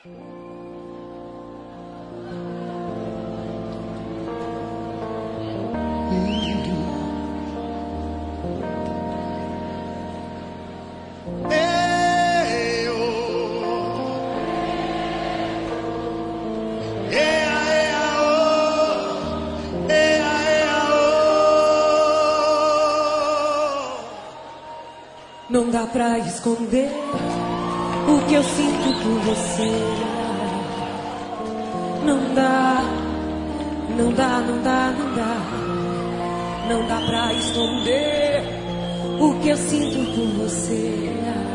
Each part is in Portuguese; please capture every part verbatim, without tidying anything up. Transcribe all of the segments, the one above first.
Não dá pra esconder o que eu sinto por você. Não dá, não dá, não dá, não dá. Não dá pra esconder o que eu sinto por você.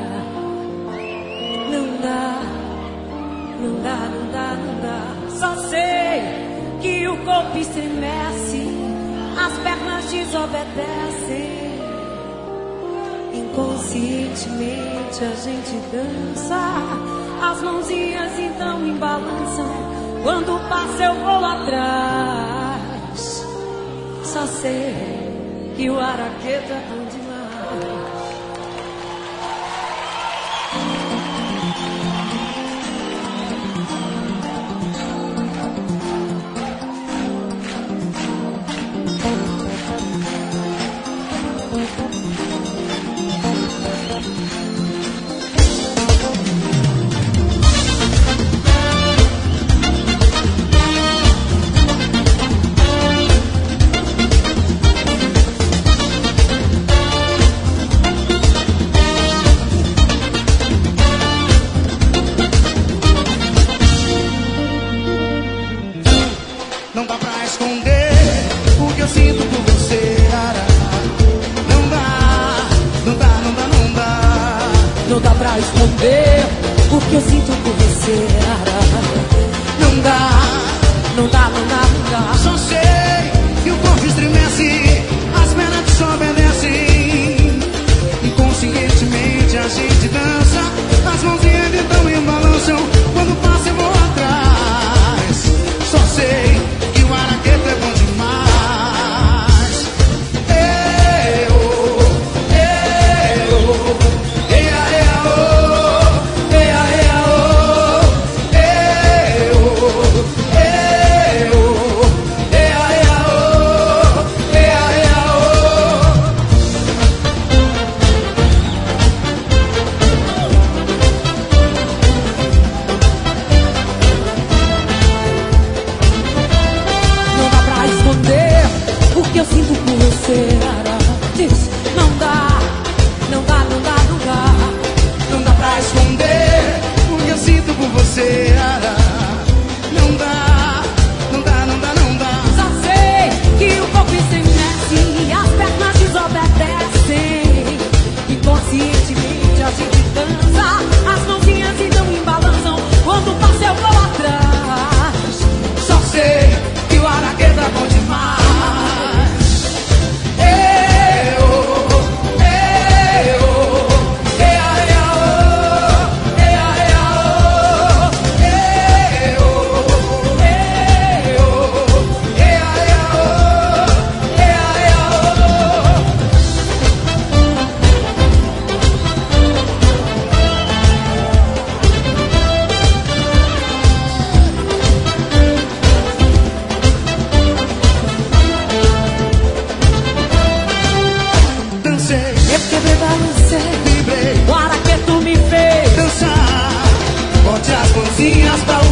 Não dá, não dá, não dá, não dá. Só sei que o corpo estremece, as pernas desobedecem. Inconscientemente a gente dança, as mãozinhas então me balançam. Quando passa eu vou atrás. Só sei que o araqueta é bom demais. Não dá pra esconder o que eu sinto por você, ara. Não dá, não dá, não dá, não dá. Não dá pra esconder o que eu sinto por você, ara. Não dá, Não dá, não dá, não dá. só sei que o corpo estremece, as pernas desobedecem. Inconscientemente a gente dança, as mãozinhas então me balançam. Quando passa eu vou atrás. Só sei que o araqueta é bom demais. Eu, eu, ea, ea, oh, ea, ea, oh, eu, eu, ea, ea, oh, ea, ea, oh. Não dá pra esconder o que eu sinto por você, ara. Diz, não dá, não dá, não dá, não dá. Não dá pra esconder o que eu sinto por você, ara. Não dá, não dá, não dá, não dá. Só sei que o corpo estremece, as pernas desobedecem. Inconscientemente a gente dança, as mãozinhas então me balançam. Quando passa eu vou atrás. Só sei que o araqueta é bom demais. Eu, eu, ea, ea, oh, ea, ea, oh, eu, eu, ea, ea, oh, ea, ea, oh. Dancei, Eu quebrei, balancei, vibrei, o araqueto me fez dançar. Bote as mãozinhas pra